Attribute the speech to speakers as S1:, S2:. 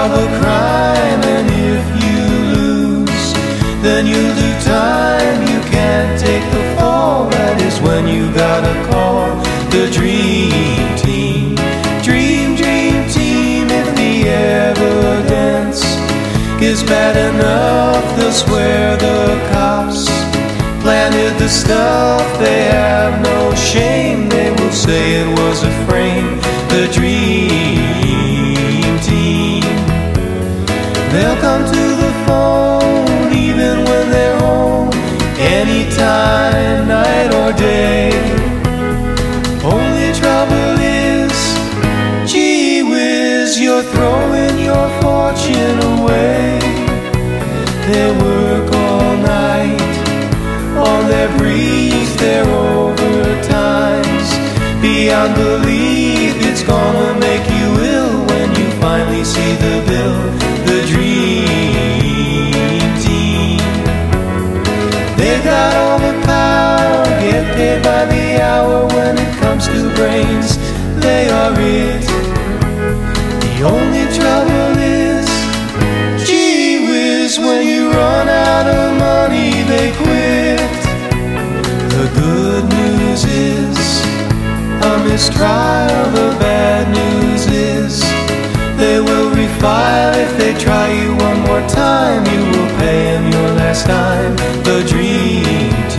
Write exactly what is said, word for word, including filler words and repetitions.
S1: of a crime, and if you lose, then you'll do time. You can't take the fall. That is when you gotta call the dream team. Dream, dream team. If the evidence is bad enough, they'll swear the cops planted the stuff. They have no shame. They will say it was a frame. The dream team. They'll come to the phone even when they're home, anytime, night or day. Only trouble is, gee whiz, you're throwing your fortune away. They work all night on their briefs, their overtimes. Beyond belief, it's gonna make you ill when you finally see the bill. The dream team. They've got all the power, get paid by the hour. When it comes to brains, they are it. The only trouble is, gee whiz, when you run out of money, they quit. The good news is a mistrial. The bad news is they will refile. If they try you one more time, you will pay them your last time. The dream team.